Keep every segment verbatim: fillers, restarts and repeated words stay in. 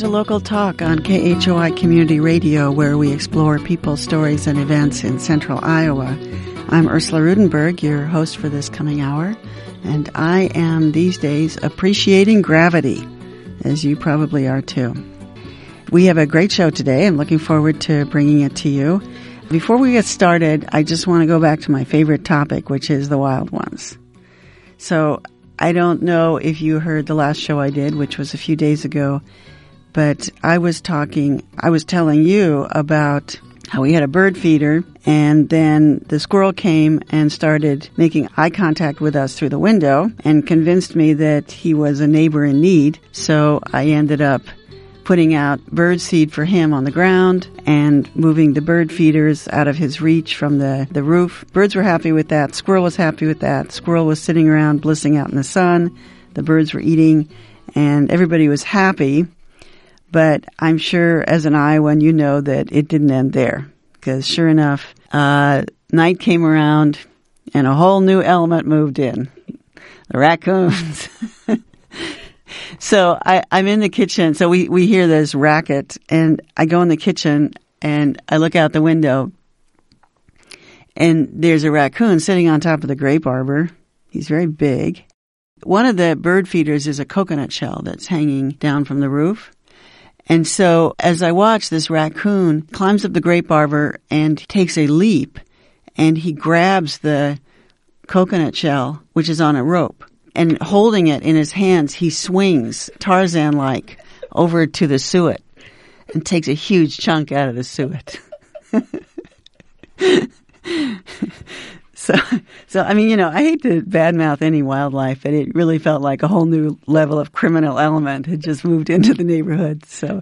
to Local Talk on K H O I Community Radio, where we explore people, stories, and events in central Iowa. I'm Ursula Rudenberg, your host for this coming hour, and I am these days appreciating gravity, as you probably are too. We have a great show today. I'm looking forward to bringing it to you. Before we get started, I just want to go back to my favorite topic, which is the wild ones. So I don't know if you heard the last show I did, which was a few days ago, but I was talking, I was telling you about how we had a bird feeder, and then the squirrel came and started making eye contact with us through the window and convinced me that he was a neighbor in need. So I ended up putting out bird seed for him on the ground and moving the bird feeders out of his reach from the, the roof. Birds were happy with that. Squirrel was happy with that. Squirrel was sitting around blissing out in the sun. The birds were eating, and everybody was happy. But I'm sure as an Iowan, you know that it didn't end there, because sure enough, uh, night came around and a whole new element moved in. The raccoons. So I, I'm in the kitchen. So we, we hear this racket, and I go in the kitchen and I look out the window, and there's a raccoon sitting on top of the grape arbor. He's very big. One of the bird feeders is a coconut shell that's hanging down from the roof. And so as I watch, this raccoon climbs up the grape arbor and takes a leap, and he grabs the coconut shell, which is on a rope. And holding it in his hands, he swings Tarzan-like over to the suet and takes a huge chunk out of the suet. so, so I mean, you know, I hate to badmouth any wildlife, but it really felt like a whole new level of criminal element had just moved into the neighborhood. So,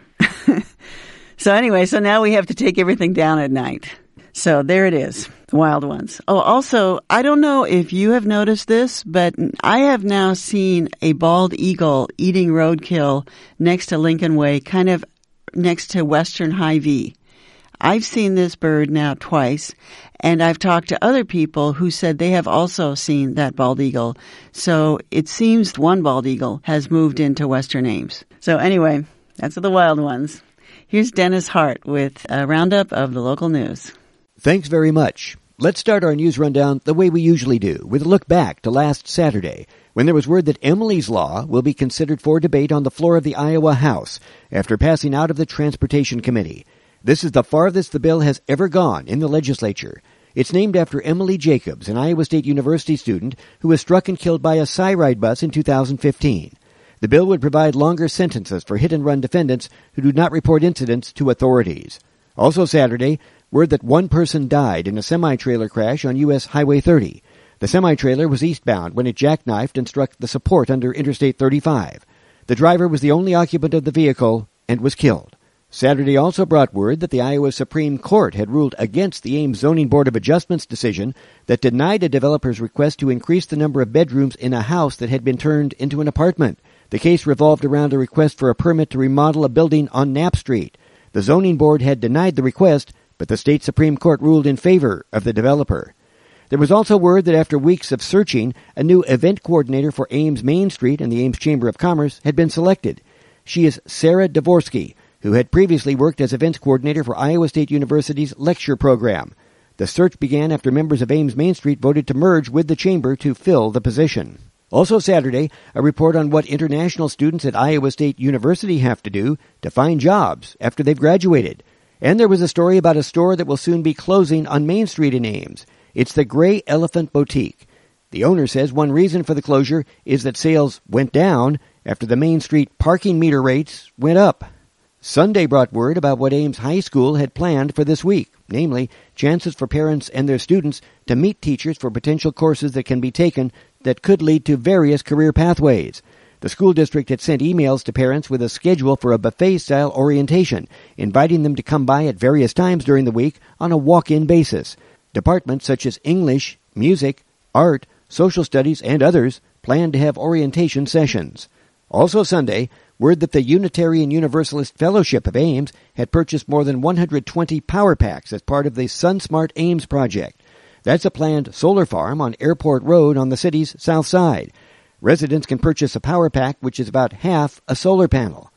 so anyway, so now we have to take everything down at night. So there it is, the wild ones. Oh, also, I don't know if you have noticed this, but I have now seen a bald eagle eating roadkill next to Lincoln Way, kind of next to Western Hy-Vee. I've seen this bird now twice, and I've talked to other people who said they have also seen that bald eagle. So it seems one bald eagle has moved into Western Ames. So anyway, that's the wild ones. Here's Dennis Hart with a roundup of the local news. Thanks very much. Let's start our news rundown the way we usually do, with a look back to last Saturday, when there was word that Emily's Law will be considered for debate on the floor of the Iowa House after passing out of the Transportation Committee. This is the farthest the bill has ever gone in the legislature. It's named after Emily Jacobs, an Iowa State University student who was struck and killed by a Cyride bus in two thousand fifteen. The bill would provide longer sentences for hit-and-run defendants who do not report incidents to authorities. Also Saturday, word that one person died in a semi-trailer crash on U S Highway thirty. The semi-trailer was eastbound when it jackknifed and struck the support under Interstate thirty-five. The driver was the only occupant of the vehicle and was killed. Saturday also brought word that the Iowa Supreme Court had ruled against the Ames Zoning Board of Adjustment's decision that denied a developer's request to increase the number of bedrooms in a house that had been turned into an apartment. The case revolved around a request for a permit to remodel a building on Knapp Street. The zoning board had denied the request, but the state Supreme Court ruled in favor of the developer. There was also word that after weeks of searching, a new event coordinator for Ames Main Street and the Ames Chamber of Commerce had been selected. She is Sarah Dvorsky, who had previously worked as events coordinator for Iowa State University's lecture program. The search began after members of Ames Main Street voted to merge with the chamber to fill the position. Also Saturday, a report on what international students at Iowa State University have to do to find jobs after they've graduated. And there was a story about a store that will soon be closing on Main Street in Ames. It's the Gray Elephant Boutique. The owner says one reason for the closure is that sales went down after the Main Street parking meter rates went up. Sunday brought word about what Ames High School had planned for this week, namely chances for parents and their students to meet teachers for potential courses that can be taken that could lead to various career pathways. The school district had sent emails to parents with a schedule for a buffet-style orientation, inviting them to come by at various times during the week on a walk-in basis. Departments such as English, music, art, social studies, and others plan to have orientation sessions. Also Sunday, word that the Unitarian Universalist Fellowship of Ames had purchased more than one hundred twenty power packs as part of the SunSmart Ames project. That's a planned solar farm on Airport Road on the city's south side. Residents can purchase a power pack, which is about half a solar panel.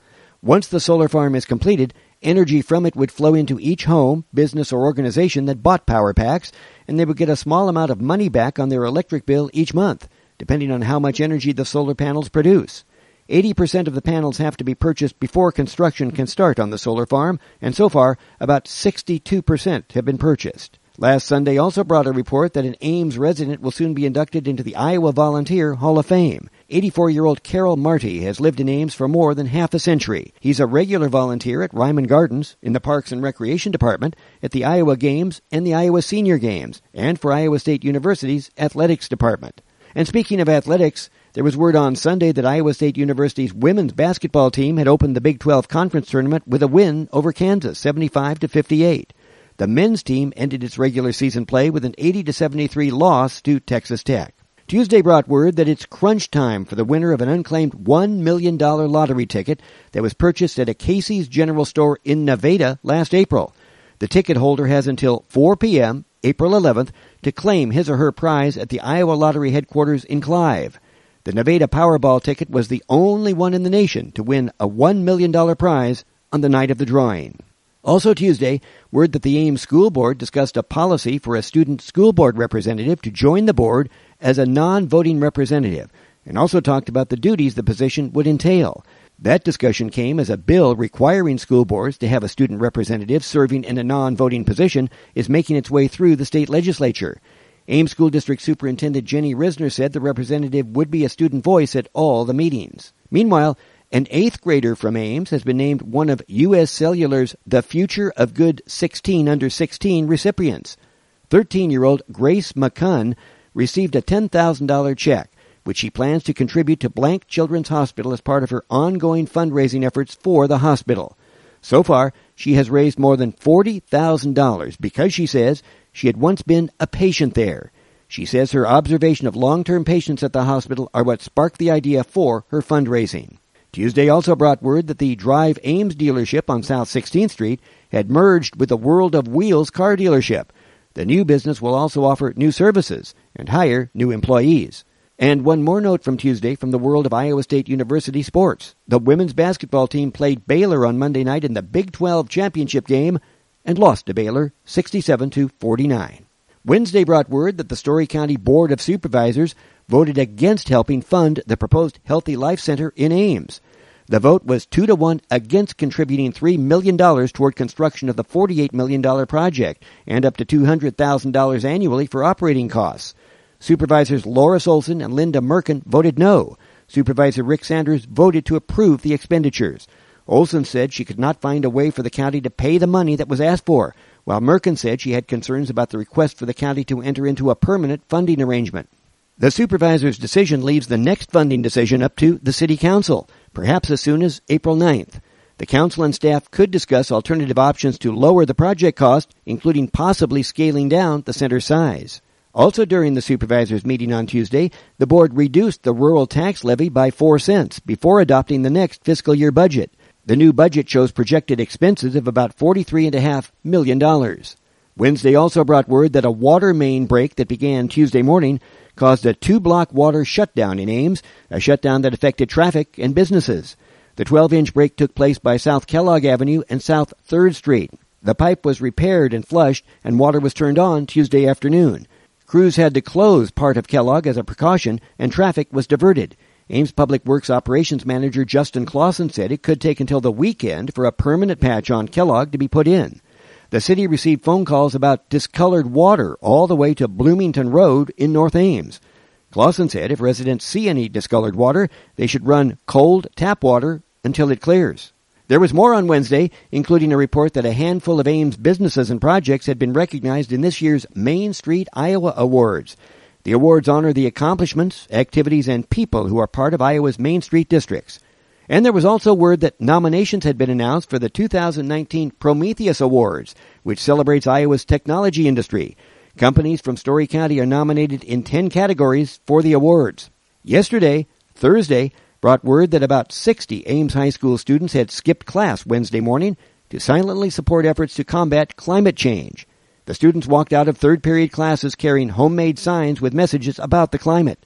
Once the solar farm is completed, energy from it would flow into each home, business, or organization that bought power packs, and they would get a small amount of money back on their electric bill each month, depending on how much energy the solar panels produce. eighty percent of the panels have to be purchased before construction can start on the solar farm, and so far, about sixty-two percent have been purchased. Last Sunday also brought a report that an Ames resident will soon be inducted into the Iowa Volunteer Hall of Fame. eighty-four-year-old Carol Marty has lived in Ames for more than half a century. He's a regular volunteer at Ryman Gardens, in the Parks and Recreation Department, at the Iowa Games and the Iowa Senior Games, and for Iowa State University's Athletics Department. And speaking of athletics, there was word on Sunday that Iowa State University's women's basketball team had opened the Big twelve Conference Tournament with a win over Kansas, seventy-five to fifty-eight. The men's team ended its regular season play with an eighty to seventy-three loss to Texas Tech. Tuesday brought word that it's crunch time for the winner of an unclaimed one million dollars lottery ticket that was purchased at a Casey's General Store in Nevada last April. The ticket holder has until four p.m., April eleventh, to claim his or her prize at the Iowa Lottery headquarters in Clive. The Nevada Powerball ticket was the only one in the nation to win a one million dollars prize on the night of the drawing. Also Tuesday, word that the Ames School Board discussed a policy for a student school board representative to join the board as a non-voting representative, and also talked about the duties the position would entail. That discussion came as a bill requiring school boards to have a student representative serving in a non-voting position is making its way through the state legislature. Ames School District Superintendent Jenny Risner said the representative would be a student voice at all the meetings. Meanwhile, an eighth grader from Ames has been named one of U S Cellular's The Future of Good sixteen under sixteen recipients. thirteen-year-old Grace McCunn received a ten thousand dollars check, which she plans to contribute to Blank Children's Hospital as part of her ongoing fundraising efforts for the hospital. So far, she has raised more than forty thousand dollars because she says she had once been a patient there. She says her observation of long-term patients at the hospital are what sparked the idea for her fundraising. Tuesday also brought word that the Drive Ames dealership on South sixteenth Street had merged with the World of Wheels car dealership. The new business will also offer new services and hire new employees. And one more note from Tuesday from the world of Iowa State University sports. The women's basketball team played Baylor on Monday night in the Big twelve championship game and lost to Baylor sixty-seven to forty-nine. Wednesday brought word that the Story County Board of Supervisors voted against helping fund the proposed Healthy Life Center in Ames. The vote was two to one against contributing three million dollars toward construction of the forty-eight million dollars project and up to two hundred thousand dollars annually for operating costs. Supervisors Loris Olson and Linda Merkin voted no. Supervisor Rick Sanders voted to approve the expenditures. Olson said she could not find a way for the county to pay the money that was asked for, while Merkin said she had concerns about the request for the county to enter into a permanent funding arrangement. The supervisor's decision leaves the next funding decision up to the City Council, perhaps as soon as April ninth. The council and staff could discuss alternative options to lower the project cost, including possibly scaling down the center's size. Also during the supervisors' meeting on Tuesday, the board reduced the rural tax levy by four cents before adopting the next fiscal year budget. The new budget shows projected expenses of about forty-three point five million dollars. Wednesday also brought word that a water main break that began Tuesday morning caused a two-block water shutdown in Ames, a shutdown that affected traffic and businesses. The twelve-inch break took place by South Kellogg Avenue and South third Street. The pipe was repaired and flushed, and water was turned on Tuesday afternoon. Crews had to close part of Kellogg as a precaution, and traffic was diverted. Ames Public Works Operations Manager Justin Clausen said it could take until the weekend for a permanent patch on Kellogg to be put in. The city received phone calls about discolored water all the way to Bloomington Road in North Ames. Clausen said if residents see any discolored water, they should run cold tap water until it clears. There was more on Wednesday, including a report that a handful of Ames businesses and projects had been recognized in this year's Main Street Iowa Awards. The awards honor the accomplishments, activities, and people who are part of Iowa's Main Street districts. And there was also word that nominations had been announced for the two thousand nineteen Prometheus Awards, which celebrates Iowa's technology industry. Companies from Story County are nominated in ten categories for the awards. Yesterday, Thursday, brought word that about sixty Ames High School students had skipped class Wednesday morning to silently support efforts to combat climate change. The students walked out of third period classes carrying homemade signs with messages about the climate.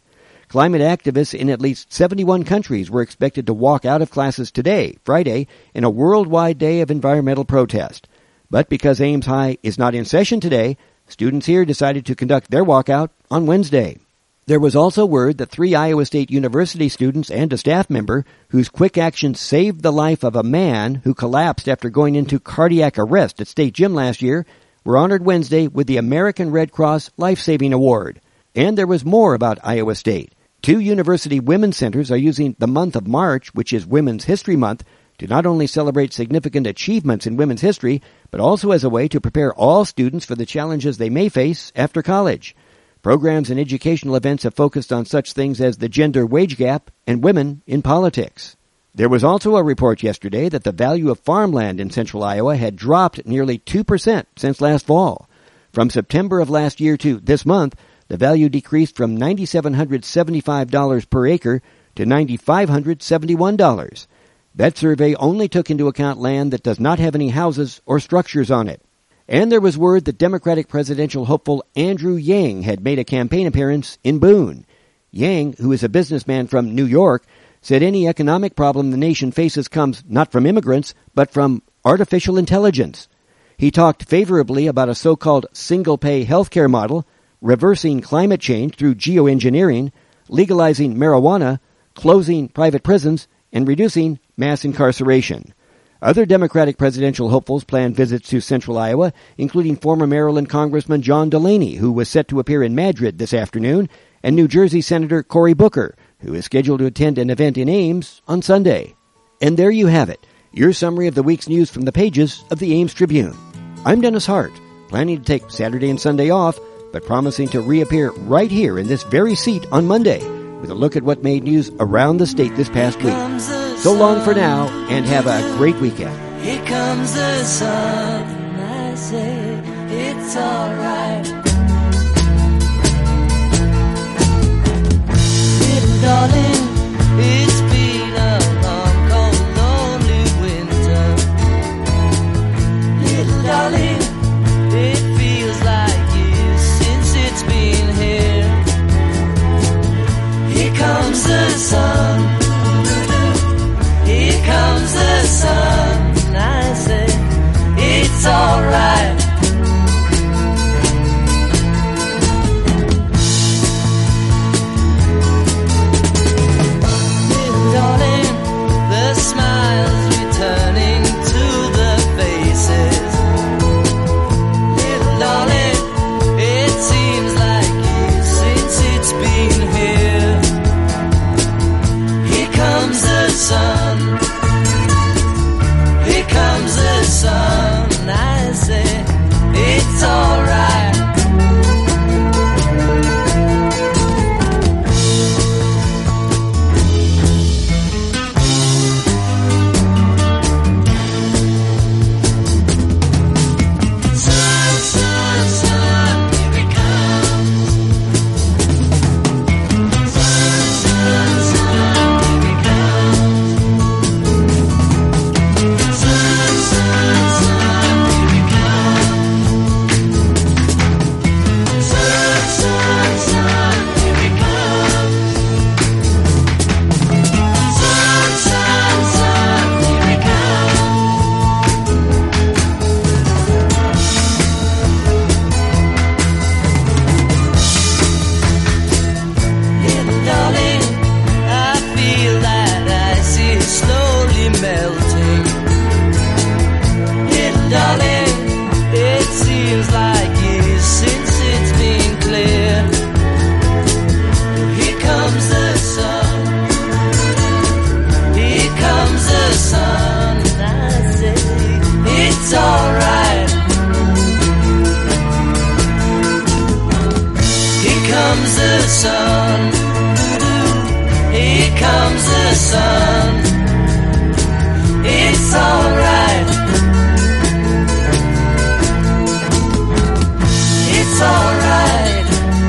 Climate activists in at least seventy-one countries were expected to walk out of classes today, Friday, in a worldwide day of environmental protest. But because Ames High is not in session today, students here decided to conduct their walkout on Wednesday. There was also word that three Iowa State University students and a staff member whose quick action saved the life of a man who collapsed after going into cardiac arrest at State Gym last year were honored Wednesday with the American Red Cross Life-Saving Award. And there was more about Iowa State. Two university women's centers are using the month of March, which is Women's History Month, to not only celebrate significant achievements in women's history, but also as a way to prepare all students for the challenges they may face after college. Programs and educational events have focused on such things as the gender wage gap and women in politics. There was also a report yesterday that the value of farmland in central Iowa had dropped nearly two percent since last fall. From September of last year to this month, the value decreased from nine thousand seven hundred seventy-five dollars per acre to nine thousand five hundred seventy-one dollars. That survey only took into account land that does not have any houses or structures on it. And there was word that Democratic presidential hopeful Andrew Yang had made a campaign appearance in Boone. Yang, who is a businessman from New York, said any economic problem the nation faces comes not from immigrants, but from artificial intelligence. He talked favorably about a so-called single-pay healthcare model, reversing climate change through geoengineering, legalizing marijuana, closing private prisons, and reducing mass incarceration. Other Democratic presidential hopefuls planned visits to central Iowa, including former Maryland Congressman John Delaney, who was set to appear in Madrid this afternoon, and New Jersey Senator Cory Booker, who is scheduled to attend an event in Ames on Sunday. And there you have it, your summary of the week's news from the pages of the Ames Tribune. I'm Dennis Hart, planning to take Saturday and Sunday off, but promising to reappear right here in this very seat on Monday with a look at what made news around the state this past week. So long for now, and have a great weekend. Here comes the sun, and I say it's alright. Little darling, it's been a long, cold, lonely winter. Little darling, it feels like years since it's been here. Here comes the sun. Here comes the sun, and I say it's alright. Little darling, the smiles returning to the faces. Little darling, it seems like years since it's been here. Here comes the sun. Here comes the sun, and I say it's alright. Sun, sun, sun, here it comes. Sun, sun, sun, here it comes. Sun, sun, sun, here it comes. Sun, sun, sun, here it comes. Sun, sun, sun, here it comes. Little darling, I feel that ice is slowly melting. Little darling, it seems like years since it's been clear. Here comes the sun. Here comes the sun, and I say it's alright. Here comes the sun. Here comes the sun. It's alright. It's alright.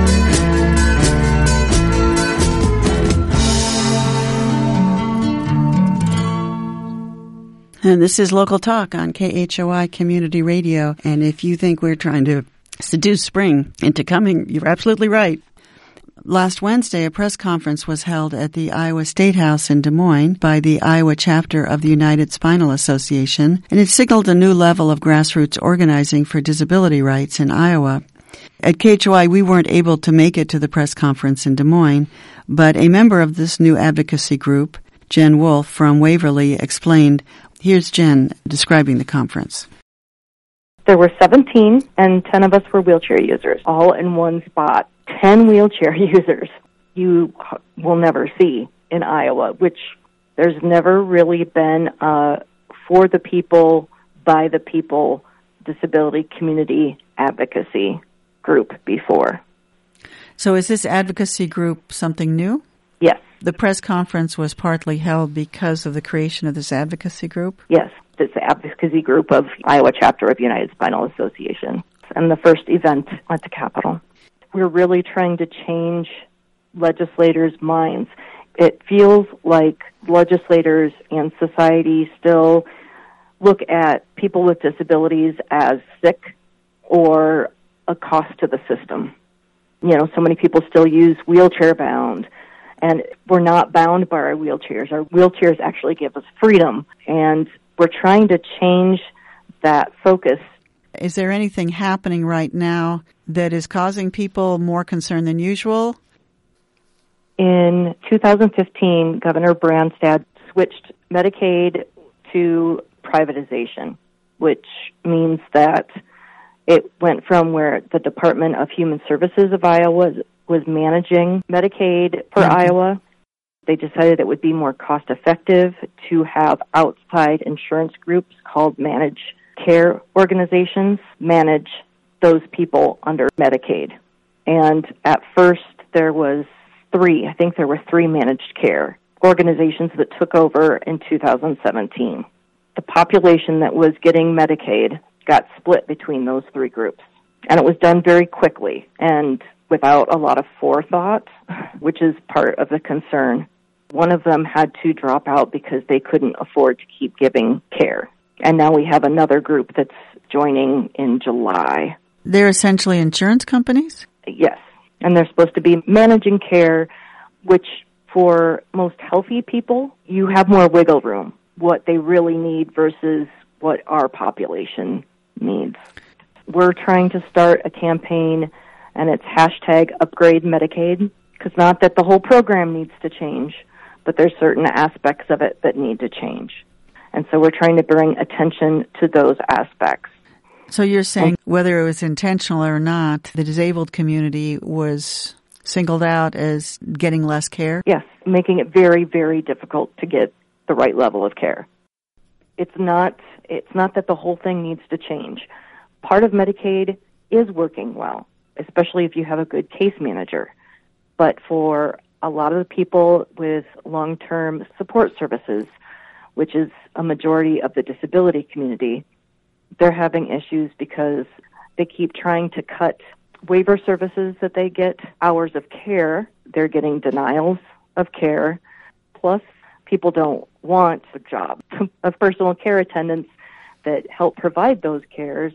And this is Local Talk on K H O I Community Radio. And if you think we're trying to seduce spring into coming, you're absolutely right. Last Wednesday, a press conference was held at the Iowa State House in Des Moines by the Iowa chapter of the United Spinal Association, and it signaled a new level of grassroots organizing for disability rights in Iowa. At K H O I, we weren't able to make it to the press conference in Des Moines, but a member of this new advocacy group, Jen Wolf from Waverly, explained. Here's Jen describing the conference. There were seventeen, and ten of us were wheelchair users, all in one spot. ten wheelchair users you will never see in Iowa, which there's never really been a for the people, by the people, disability community advocacy group before. So is this advocacy group something new? Yes. The press conference was partly held because of the creation of this advocacy group? Yes. It's the advocacy group of Iowa chapter of United Spinal Association, and the first event at the Capitol. We're really trying to change legislators' minds. It feels like legislators and society still look at people with disabilities as sick or a cost to the system. You know, so many people still use wheelchair bound, and we're not bound by our wheelchairs. Our wheelchairs actually give us freedom, and we're trying to change that focus. Is there anything happening right now that is causing people more concern than usual? In two thousand fifteen, Governor Branstad switched Medicaid to privatization, which means that it went from where the Department of Human Services of Iowa was, was managing Medicaid for mm-hmm. Iowa. They decided it would be more cost-effective to have outside insurance groups called managed care organizations manage those people under Medicaid. And at first there was three, I think there were three managed care organizations that took over in two thousand seventeen. The population that was getting Medicaid got split between those three groups. And it was done very quickly and without a lot of forethought, which is part of the concern. One of them had to drop out because they couldn't afford to keep giving care. And now we have another group that's joining in July. They're essentially insurance companies? Yes. And they're supposed to be managing care, which for most healthy people, you have more wiggle room, what they really need versus what our population needs. We're trying to start a campaign, and it's hashtag upgrade Medicaid, because not that the whole program needs to change, but there's certain aspects of it that need to change. And so we're trying to bring attention to those aspects. So you're saying whether it was intentional or not, the disabled community was singled out as getting less care? Yes, making it very, very difficult to get the right level of care. It's not, it's not that the whole thing needs to change. Part of Medicaid is working well, especially if you have a good case manager. But for a lot of the people with long-term support services, which is a majority of the disability community, they're having issues because they keep trying to cut waiver services that they get, hours of care. They're getting denials of care. Plus, people don't want a job of personal care attendants that help provide those cares.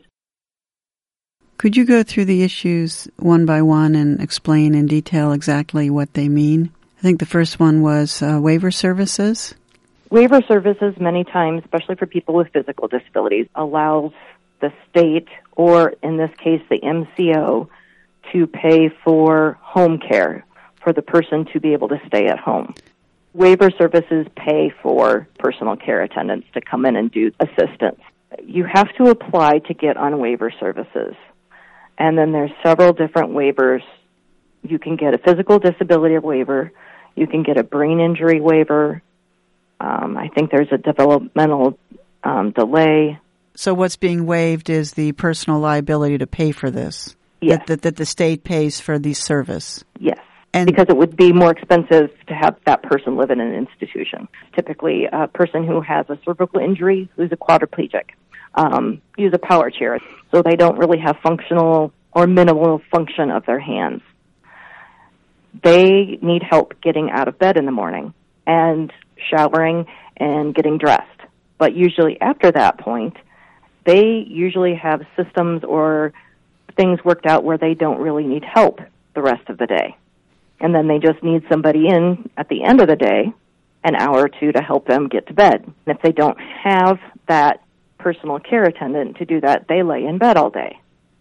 Could you go through the issues one by one and explain in detail exactly what they mean? I think the first one was uh, waiver services. Waiver services, many times, especially for people with physical disabilities, allows the state, or in this case the M C O, to pay for home care for the person to be able to stay at home. Waiver services pay for personal care attendants to come in and do assistance. You have to apply to get on waiver services. And then there's several different waivers. You can get a physical disability waiver. You can get a brain injury waiver. Um, I think there's a developmental um, delay. So what's being waived is the personal liability to pay for this? Yes. That, that, that the state pays for the service? Yes. And because it would be more expensive to have that person live in an institution. Typically, a person who has a cervical injury, who's a quadriplegic, um, use a power chair, so they don't really have functional or minimal function of their hands. They need help getting out of bed in the morning and showering and getting dressed. But usually after that point, they usually have systems or things worked out where they don't really need help the rest of the day. and then they just need somebody in at the end of the day, an hour or two, to help them get to bed. And if they don't have that personal care attendant to do that, they lay in bed all day.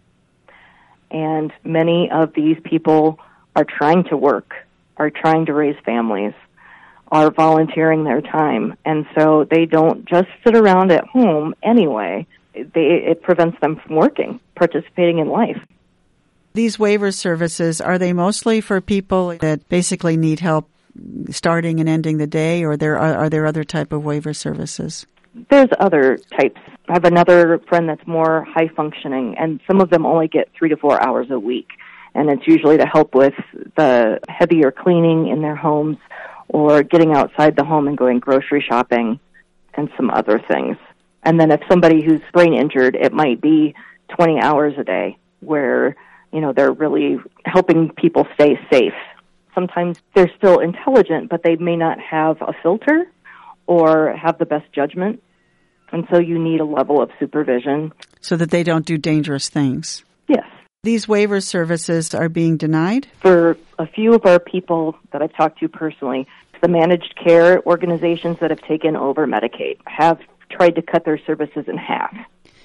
And many of these people are trying to work, are trying to raise families, are volunteering their time, and so they don't just sit around at home anyway. They, it prevents them from working, participating in life. These waiver services, are they mostly for people that basically need help starting and ending the day, or there are, are there other type of waiver services? There's other types. I have another friend that's more high functioning, and some of them only get three to four hours a week, and it's usually to help with the heavier cleaning in their homes or getting outside the home and going grocery shopping and some other things. And then if somebody who's brain injured, it might be twenty hours a day where, you know, they're really helping people stay safe. Sometimes they're still intelligent, but they may not have a filter or have the best judgment. And so you need a level of supervision. So that they don't do dangerous things. Yes. These waiver services are being denied? For a few of our people that I've talked to personally, the managed care organizations that have taken over Medicaid have tried to cut their services in half.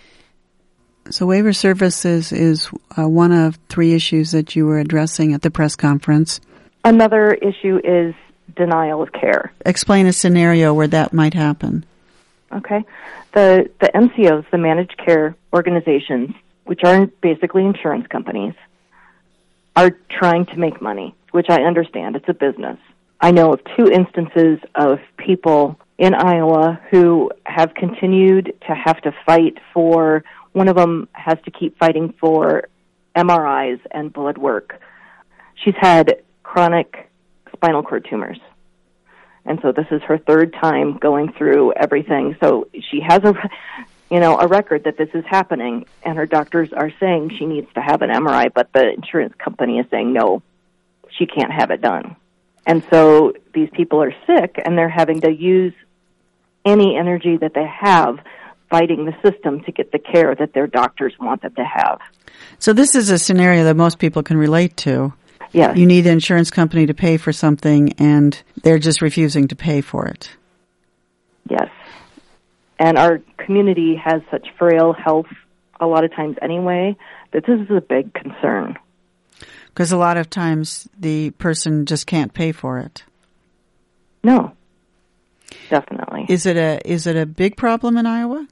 So waiver services is uh, one of three issues that you were addressing at the press conference. Another issue is denial of care. Explain a scenario where that might happen. Okay. The the M C Os, the managed care organizations, which are basically insurance companies, are trying to make money, which I understand. It's a business. I know of two instances of people in Iowa who have continued to have to fight for, one of them has to keep fighting for M R Is and blood work. She's had chronic spinal cord tumors. And so this is her third time going through everything. So she has a, you know, a record that this is happening, and her doctors are saying she needs to have an M R I, but the insurance company is saying no, she can't have it done. And so these people are sick, and they're having to use any energy that they have fighting the system to get the care that their doctors want them to have. So this is a scenario that most people can relate to. Yes. You need the insurance company to pay for something, and they're just refusing to pay for it. Yes. And our community has such frail health a lot of times anyway that this is a big concern. Because a lot of times the person just can't pay for it. No, definitely. Is it a is it a big problem in Iowa?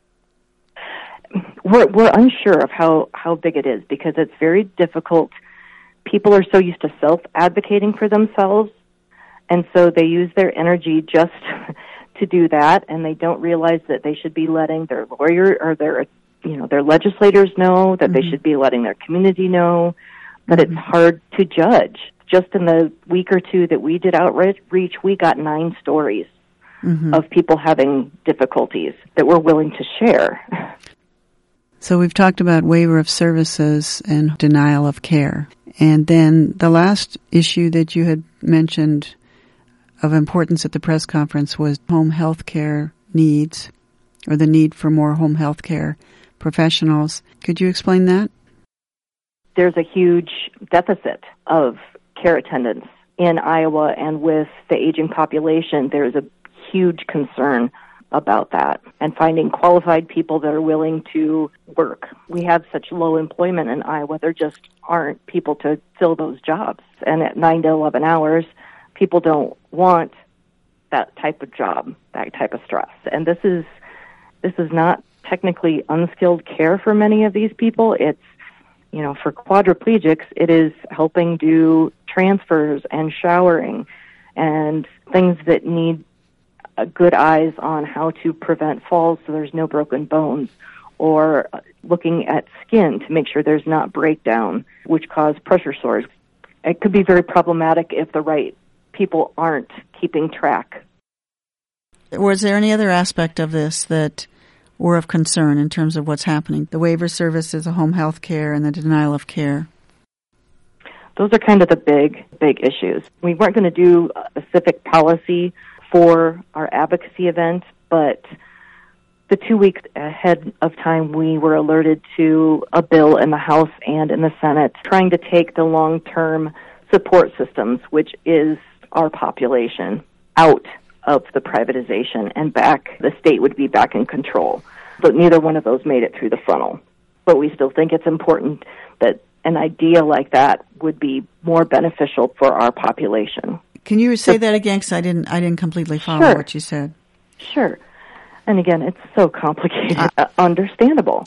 We're we're unsure of how, how big it is because it's very difficult. People are so used to self-advocating for themselves, and so they use their energy just to do that, and they don't realize that they should be letting their lawyer or their you know their legislators know, that mm-hmm. they should be letting their community know. But mm-hmm. it's hard to judge. Just in the week or two that we did outreach, we got nine stories mm-hmm. of people having difficulties that we're willing to share. So we've talked about waiver of services and denial of care. And then the last issue that you had mentioned of importance at the press conference was home health care needs, or the need for more home health care professionals. Could you explain that? There's a huge deficit of care attendants in Iowa, and with the aging population, there's a huge concern about that and finding qualified people that are willing to work. We have such low employment in Iowa, there just aren't people to fill those jobs. And at nine to eleven hours, people don't want that type of job, that type of stress. And this is this is not technically unskilled care for many of these people. It's, you know, for quadriplegics, it is helping do transfers and showering and things that need good eyes on how to prevent falls so there's no broken bones, or looking at skin to make sure there's not breakdown, which cause pressure sores. It could be very problematic if the right people aren't keeping track. Was there any other aspect of this that were of concern in terms of what's happening? The waiver services, the home health care, and the denial of care. Those are kind of the big, big issues. We weren't going to do a specific policy for our advocacy event, but the two weeks ahead of time, we were alerted to a bill in the House and in the Senate trying to take the long-term support systems, which is our population, out of the privatization and back, the state would be back in control. But neither one of those made it through the funnel. But we still think it's important that an idea like that would be more beneficial for our population. Can you say that again? Because I didn't, I didn't completely follow Sure. what you said. Sure. And again, it's so complicated, uh, understandable.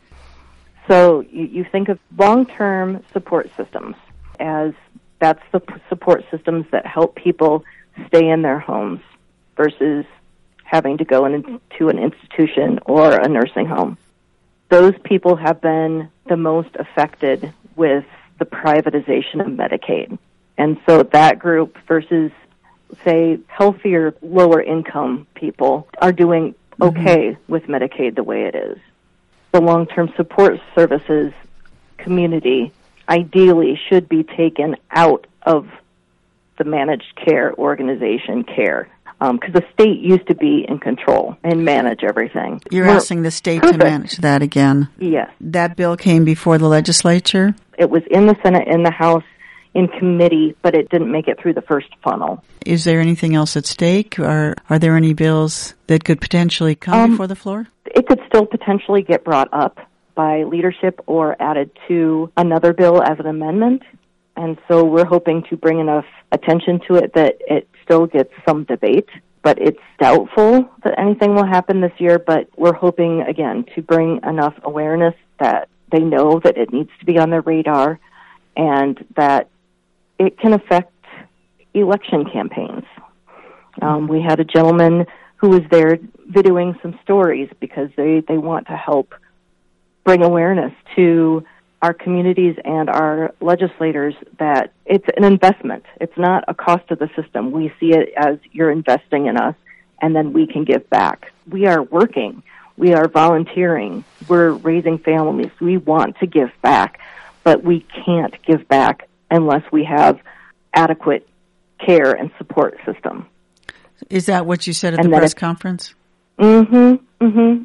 So you, you think of long-term support systems as that's the p- support systems that help people stay in their homes versus having to go into an institution or a nursing home. Those people have been the most affected with the privatization of Medicaid. And so that group versus, say, healthier, lower-income people are doing okay mm-hmm. with Medicaid the way it is. The long-term support services community ideally should be taken out of the managed care organization care because um, the state used to be in control and manage everything. You're We're, asking the state perfect. to manage that again? Yes. That bill came before the legislature? It was in the Senate, in the House, in committee, but it didn't make it through the first funnel. Is there anything else at stake, or are there any bills that could potentially come um, before the floor? It could still potentially get brought up by leadership or added to another bill as an amendment. And so we're hoping to bring enough attention to it that it still gets some debate. But it's doubtful that anything will happen this year, but we're hoping, again, to bring enough awareness that they know that it needs to be on their radar and that it can affect election campaigns. Um, we had a gentleman who was there videoing some stories because they, they want to help bring awareness to our communities and our legislators that it's an investment. It's not a cost of the system. We see it as you're investing in us, and then we can give back. We are working. We are volunteering. We're raising families. We want to give back, but we can't give back unless we have adequate care and support system. Is that what you said at and the press it, conference? Mm-hmm, mm-hmm.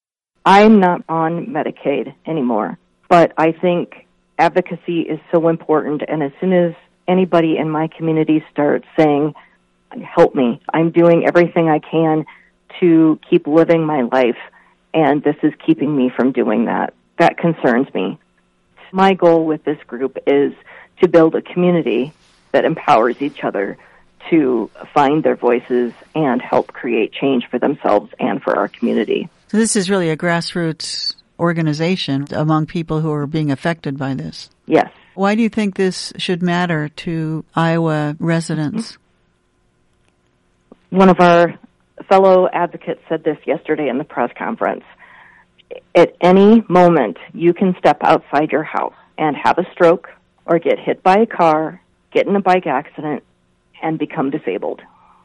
I'm not on Medicaid anymore, but I think advocacy is so important, and as soon as anybody in my community starts saying, help me, I'm doing everything I can to keep living my life, and this is keeping me from doing that, that concerns me. My goal with this group is to build a community that empowers each other to find their voices and help create change for themselves and for our community. So this is really a grassroots organization among people who are being affected by this. Yes. Why do you think this should matter to Iowa residents? One of our fellow advocates said this yesterday in the press conference. At any moment, you can step outside your house and have a stroke or get hit by a car, get in a bike accident, and become disabled.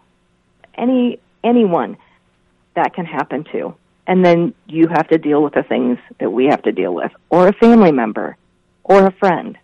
Any anyone that can happen to. And then you have to deal with the things that we have to deal with, or a family member, or a friend.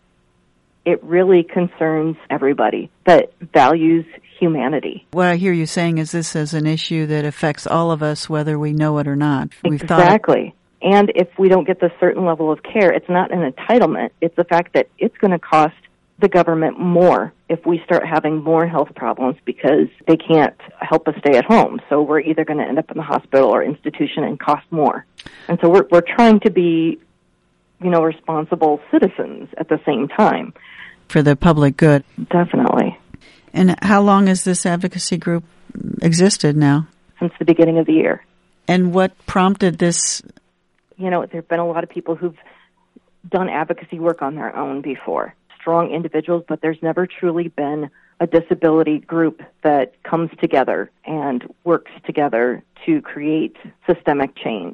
It really concerns everybody that values humanity. What I hear you saying is this is an issue that affects all of us, whether we know it or not. We've Exactly. Thought and if we don't get this certain level of care, it's not an entitlement. It's the fact that it's going to cost the government more if we start having more health problems because they can't help us stay at home. So we're either going to end up in the hospital or institution and cost more. And so we're we're trying to be, you know, responsible citizens at the same time. For the public good. Definitely. And how long has this advocacy group existed now? Since the beginning of the year. And what prompted this? You know, there have been a lot of people who've done advocacy work on their own before. Strong individuals, but there's never truly been a disability group that comes together and works together to create systemic change.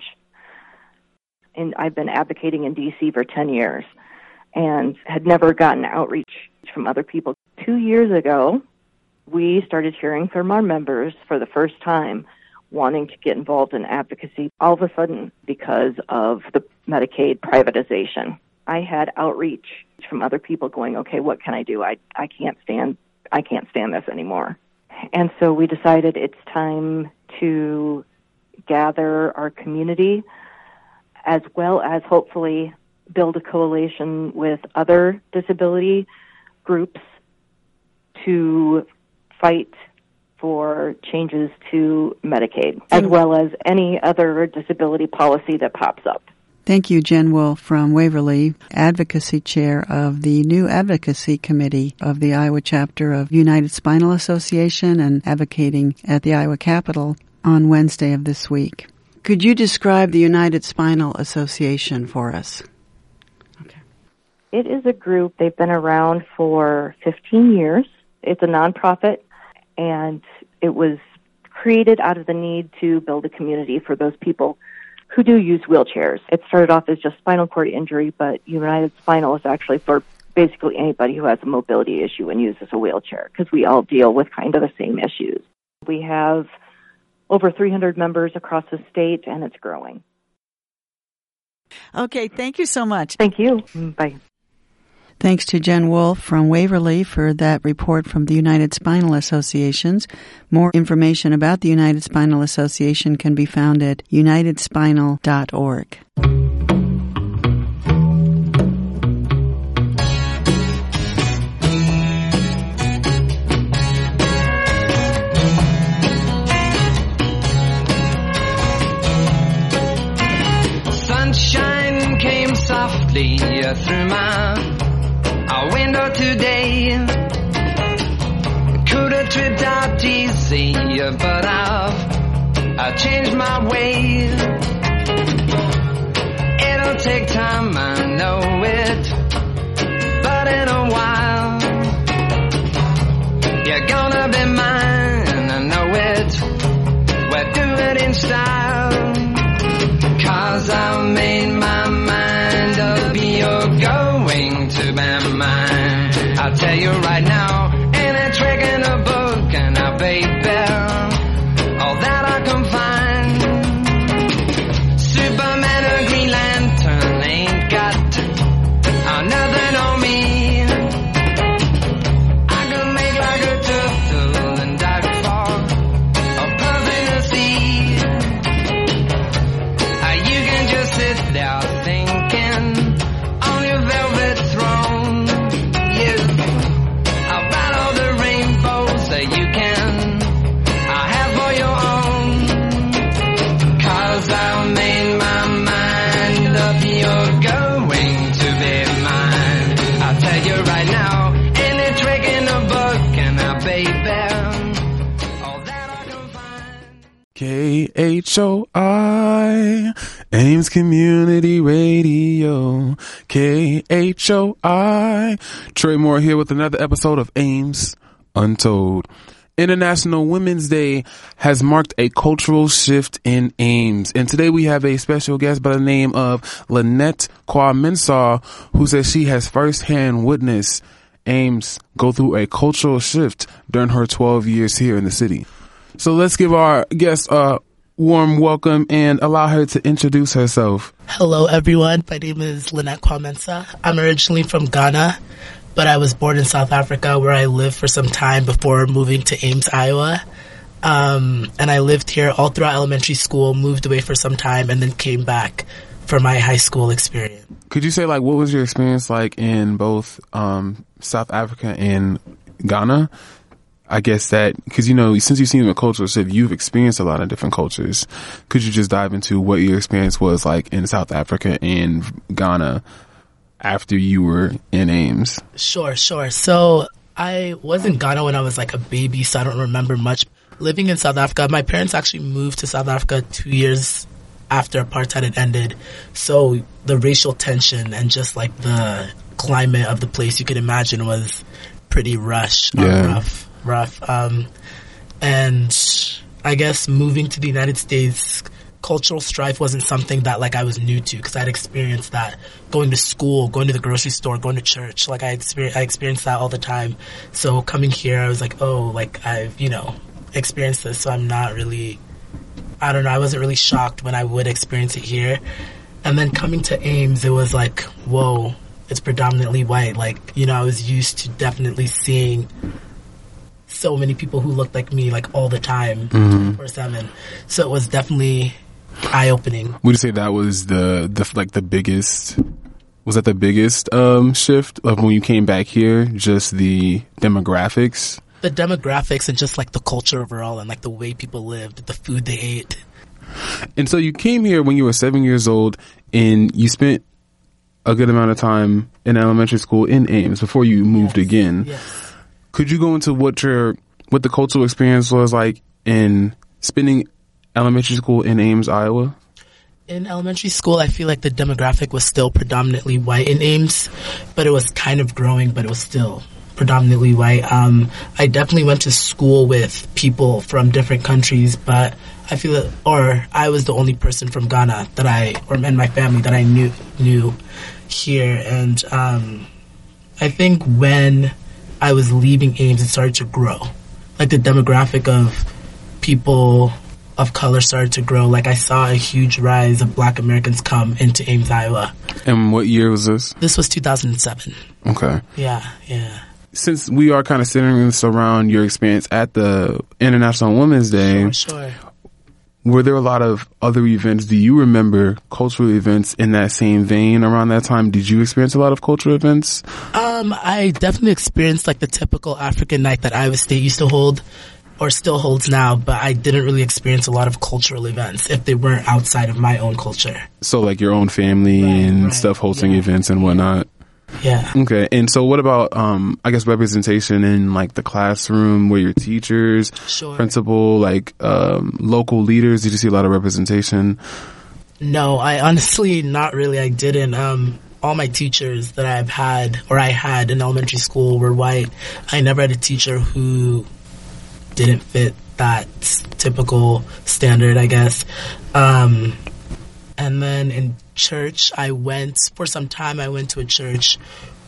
And I've been advocating in D C for ten years and had never gotten outreach from other people. Two years ago, we started hearing from our members for the first time wanting to get involved in advocacy all of a sudden because of the Medicaid privatization. I had outreach from other people going, okay, what can I do? I, I can't stand I can't stand this anymore. And so we decided it's time to gather our community as well as hopefully build a coalition with other disability groups to fight for changes to Medicaid, as well as any other disability policy that pops up. Thank you, Jen Wolf from Waverly, Advocacy Chair of the new Advocacy Committee of the Iowa chapter of United Spinal Association and advocating at the Iowa Capitol on Wednesday of this week. Could you describe the United Spinal Association for us? Okay. It is a group. They've been around for fifteen years. It's a nonprofit, and it was created out of the need to build a community for those people who do use wheelchairs. It started off as just spinal cord injury, but United Spinal is actually for basically anybody who has a mobility issue and uses a wheelchair, because we all deal with kind of the same issues. We have over three hundred members across the state, and it's growing. Okay, thank you so much. Thank you. Bye. Thanks to Jen Wolf from Waverly for that report from the United Spinal Associations. More information about the United Spinal Association can be found at united spinal dot org. Sunshine came softly through my a window today. Could have tripped out easy, but I've I changed my way. It'll take time, I know it, but in a while you're gonna be mine, I know it. We'll do it in style, 'cause I made my mind up, you're going to be mine. I'll tell you right now, ain't a trick in a book, and I baby, all that I can find. Superman or Green Lantern ain't got uh, nothing on me. I can make like a turtle and dive for a puff in the sea. Uh, you can just sit there thinking on your velvet throne, yeah, about all the rainbows that you can I have for your own. 'Cause I made my mind up, you're going to be mine. I'll tell you right now, any trick in the book, and I baby, all that I can find. K H O I, Ames Community Radio. K H O I. Trey Moore here with another episode of Ames Untold. International Women's Day has marked a cultural shift in Ames. And today we have a special guest by the name of Lynette Kwa-Mensah, who says she has firsthand witnessed Ames go through a cultural shift during her twelve years here in the city. So let's give our guest a warm welcome and allow her to introduce herself. Hello, everyone. My name is Lynette Kwa-Mensah. I'm originally from Ghana, but I was born in South Africa, where I lived for some time before moving to Ames, Iowa. Um, and I lived here all throughout elementary school, moved away for some time, and then came back for my high school experience. Could you say, like, what was your experience like in both um, South Africa and Ghana? I guess that, because, you know, since you've seen a cultural shift, you've experienced a lot of different cultures. Could you just dive into what your experience was like in South Africa and Ghana after you were in Ames? Sure, sure. So I was in Ghana when I was like a baby, so I don't remember much. Living in South Africa, my parents actually moved to South Africa two years after apartheid had ended. So the racial tension and just like the climate of the place, you could imagine, was pretty rush, yeah. rough. rough. Um, and I guess moving to the United States, cultural strife wasn't something that like I was new to, because I'd experienced that going to school, going to the grocery store, going to church. Like I experienced, I experienced that all the time. So coming here, I was like, oh, like I've, you know, experienced this. So I'm not really, I don't know, I wasn't really shocked when I would experience it here. And then coming to Ames, it was like, whoa, it's predominantly white. Like, you know, I was used to definitely seeing so many people who looked like me, like all the time, mm-hmm. twenty-four seven. So it was definitely eye-opening. Would you say that was the, the like the biggest Was that the biggest um, shift of when you came back here? Just the demographics? The demographics and just like the culture overall and like the way people lived, the food they ate. And so you came here when you were seven years old and you spent a good amount of time in elementary school in Ames before you moved Yes. again. Yes. Could you go into what your what the cultural experience was like in spending elementary school in Ames, Iowa? In elementary school, I feel like the demographic was still predominantly white in Ames, but it was kind of growing, but it was still predominantly white. Um, I definitely went to school with people from different countries, but I feel that, or I was the only person from Ghana that I, or in my family that I knew knew here, and um, I think when I was leaving Ames, it started to grow. Like the demographic of people of color started to grow. Like I saw a huge rise of Black Americans come into Ames, Iowa. And what year was this? This was two thousand seven. Okay. Yeah, yeah. Since we are kind of centering this around your experience at the International Women's Day, Sure, sure. were there a lot of other events? Do you remember cultural events in that same vein around that time? Did you experience a lot of cultural events? Um, I definitely experienced like the typical African night that Iowa State used to hold, or still holds now, but I didn't really experience a lot of cultural events if they weren't outside of my own culture. So like your own family Right, and right, stuff hosting yeah. events and whatnot. Yeah. Okay. And so what about, um, I guess representation in like the classroom where your teachers, Sure. principal, like, um, local leaders? Did you see a lot of representation? No, I honestly, not really. I didn't. Um, all my teachers that I've had, or I had in elementary school, were white. I never had a teacher who didn't fit that typical standard, I guess. Um, and then in church, I went, for some time, I went to a church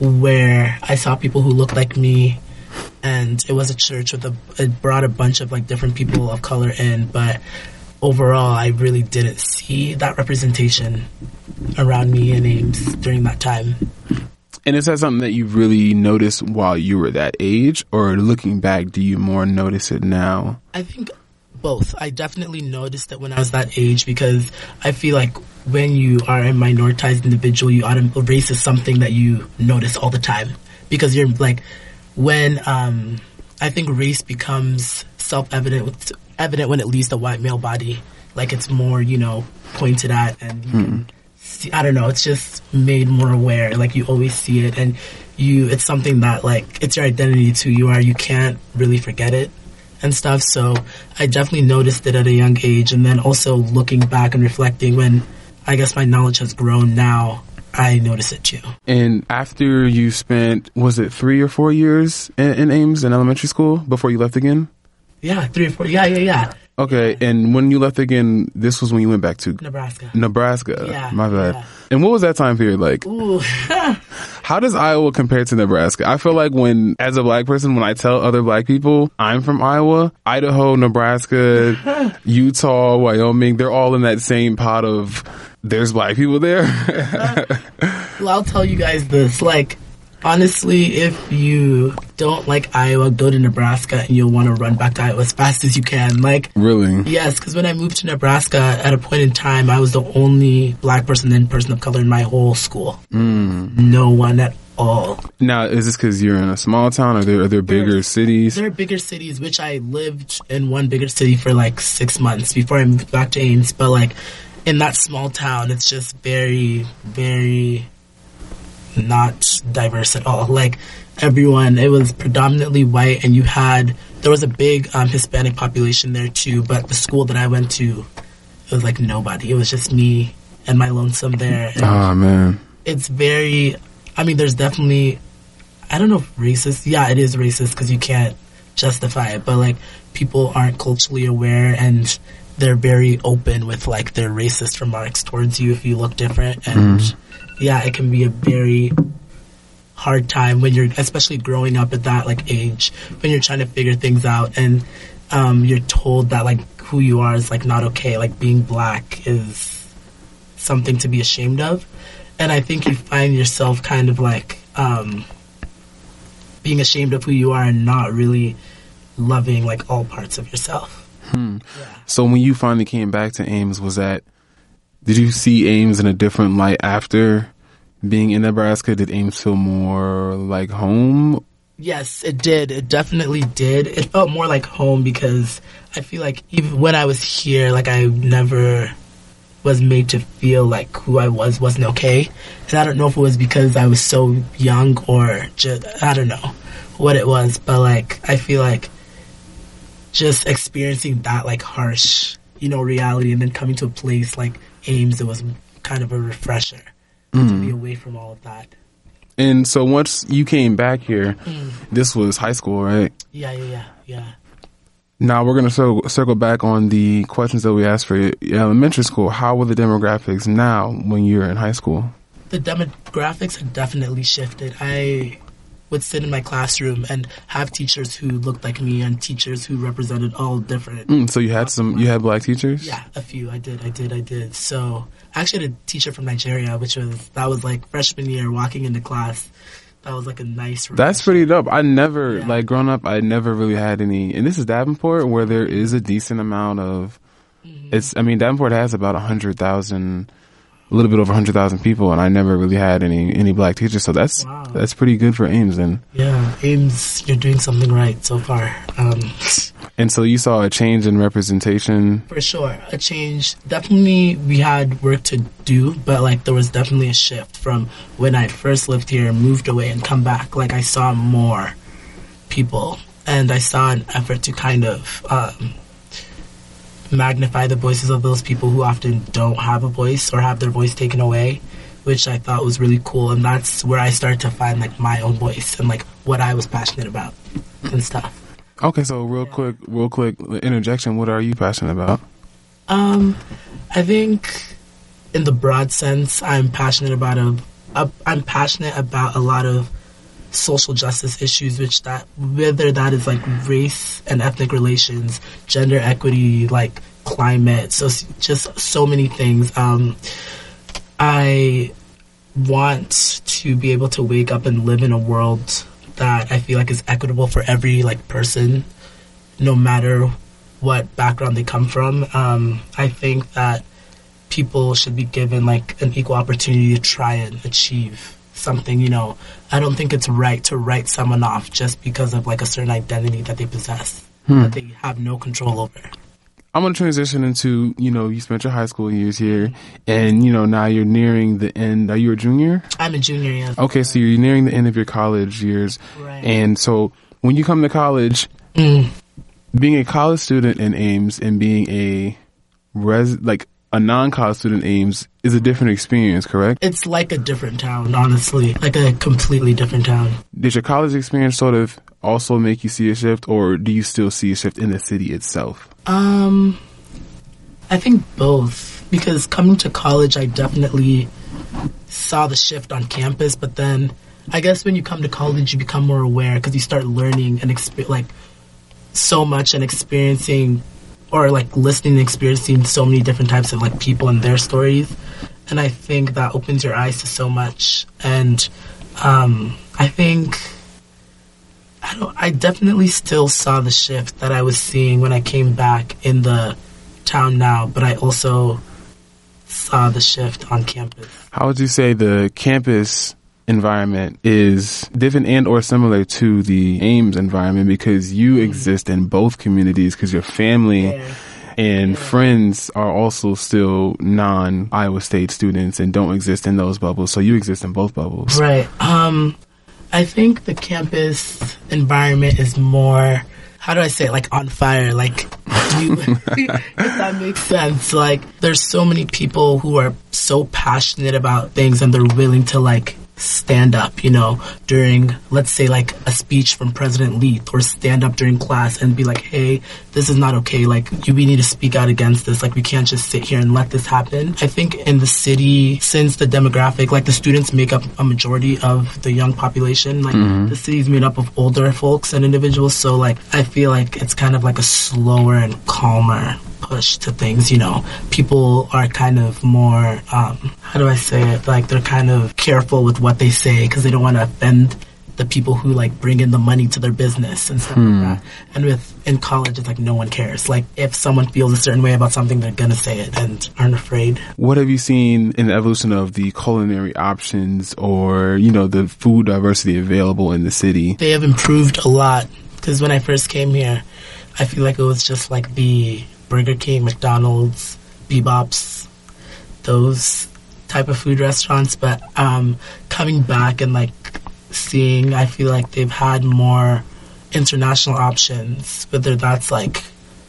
where I saw people who looked like me, and it was a church with a, it brought a bunch of like different people of color in, but overall, I really didn't see that representation around me in Ames during that time. And is that something that you really noticed while you were that age, or looking back, do you more notice it now? I think both. I definitely noticed it when I was that age, because I feel like when you are a minoritized individual, you autom- race is something that you notice all the time, because you're like, when um, I think race becomes self-evident with, evident when it leaves the white male body, like it's more, you know, pointed at, and you can see, I don't know, it's just made more aware, like you always see it, and you, it's something that like, it's your identity, it's who you are, you can't really forget it and stuff. So I definitely noticed it at a young age, and then also looking back and reflecting when I guess my knowledge has grown now, I notice it too. And after you spent, was it three or four years in, in Ames in elementary school before you left again? Yeah, three or four. Yeah, yeah, yeah. Okay, and when you left again, this was when you went back to Nebraska. Nebraska. Yeah, My bad. yeah. And what was that time period like? Ooh. How does Iowa compare to Nebraska? I feel like when, as a black person, when I tell other black people I'm from Iowa, Idaho, Nebraska, Utah, Wyoming, they're all in that same pot of there's black people there. Well, I'll tell you guys this. Like, honestly, if you don't like Iowa, go to Nebraska and you'll want to run back to Iowa as fast as you can. Like, Really? yes, because when I moved to Nebraska, at a point in time, I was the only black person and person of color in my whole school. Mm. No one at all. Now, is this because you're in a small town, or there are there bigger cities? There are bigger cities, which I lived in one bigger city for like six months before I moved back to Ames. But like, in that small town, it's just very, very not diverse at all. Like, everyone, it was predominantly white, and you had, there was a big um, Hispanic population there too, but the school that I went to, it was like nobody. It was just me and my lonesome there. And Oh, man. it's very, I mean, there's definitely, I don't know if racist, yeah, it is racist because you can't justify it, but like, people aren't culturally aware, and they're very open with like their racist remarks towards you if you look different. And mm. yeah, it can be a very hard time when you're, especially growing up at that like age, when you're trying to figure things out, and um, you're told that like who you are is like not okay, like being black is something to be ashamed of. And I think you find yourself kind of like um, being ashamed of who you are and not really loving like all parts of yourself. Hmm. Yeah. So when you finally came back to Ames, was that, did you see Ames in a different light after being in Nebraska, did Ames feel more like home? Yes, it did. It definitely did. It felt more like home because I feel like even when I was here, like I never was made to feel like who I was wasn't okay. And I don't know if it was because I was so young or just, I don't know what it was, but like I feel like just experiencing that like harsh, you know, reality and then coming to a place like Ames, it was kind of a refresher mm. to be away from all of that. And so once you came back here, mm. this was high school, right? Yeah, yeah, yeah, yeah. Now we're going to circle, circle back on the questions that we asked for elementary school. How were the demographics now when you were in high school? The demographics have definitely shifted. I would sit in my classroom and have teachers who looked like me and teachers who represented all different. Mm, so you had some, you had black teachers? Yeah, a few. I did, I did, I did. So I actually had a teacher from Nigeria, which was, that was like freshman year walking into class. That was like a nice... That's pretty dope. I never, yeah. like growing up, I never really had any, and this is Davenport where there is a decent amount of, mm-hmm. it's, I mean, Davenport has about a hundred thousand, a little bit over a hundred thousand people, and I never really had any, any black teachers, so that's, wow. that's pretty good for Ames then. Yeah, Ames, you're doing something right so far. Um, and so you saw a change in representation? For sure, a change. Definitely we had work to do, but like there was definitely a shift from when I first lived here, moved away and come back. Like I saw more people and I saw an effort to kind of um, magnify the voices of those people who often don't have a voice or have their voice taken away, which I thought was really cool. And that's where I started to find like my own voice and like what I was passionate about and stuff. Okay, so real yeah. quick, real quick interjection. What are you passionate about? Um, I think, in the broad sense, I'm passionate about a, a. I'm passionate about a lot of social justice issues, which that whether that is like race and ethnic relations, gender equity, like climate, so just so many things. Um, I want to be able to wake up and live in a world that I feel like is equitable for every like person, no matter what background they come from. Um, I think that people should be given like an equal opportunity to try and achieve something, you know. I don't think it's right to write someone off just because of like a certain identity that they possess, hmm. that they have no control over. I'm going to transition into, you know, you spent your high school years here, and, you know, now you're nearing the end. Are you a junior? I'm a junior, yeah. Okay, so you're nearing the end of your college years. Right. And so when you come to college, mm. being a college student in Ames and being a res, like a non-college student in Ames is a different experience, correct? It's like a different town, honestly. Like a completely different town. Did your college experience sort of also make you see a shift, or do you still see a shift in the city itself? Um, I think both, because coming to college, I definitely saw the shift on campus, but then I guess when you come to college, you become more aware because you start learning and exp- like so much and experiencing or like listening and experiencing so many different types of like people and their stories. And I think that opens your eyes to so much. And um, I think... I don't, I definitely still saw the shift that I was seeing when I came back in the town now, but I also saw the shift on campus. How would you say the campus environment is different and or similar to the Ames environment, because you mm-hmm. exist in both communities because your family yeah. and yeah. friends are also still non-Iowa State students and don't exist in those bubbles, so you exist in both bubbles. Right. Um... I think the campus environment is more, how do I say it, like on fire, like, you, if that makes sense. Like, there's so many people who are so passionate about things and they're willing to, like, stand up, you know, during, let's say, like, a speech from President Leith, or stand up during class and be like, hey, this is not okay, like, you, we need to speak out against this, like, we can't just sit here and let this happen. I think in the city, since the demographic, like, the students make up a majority of the young population, like, mm-hmm. the city's made up of older folks and individuals, so, like, I feel like it's kind of like a slower and calmer push to things, you know. People are kind of more, um, how do I say it, like, they're kind of careful with what they say because they don't want to offend the people who like bring in the money to their business and stuff Hmm. like that. And with in college, it's like no one cares. Like if someone feels a certain way about something, they're gonna say it and aren't afraid. What have you seen in the evolution of the culinary options or, you know, the food diversity available in the city? They have improved a lot because when I first came here, I feel like it was just like the Burger King, McDonald's, Bebop's, those type of food restaurants. But um, coming back and like seeing, I feel like they've had more international options, whether that's like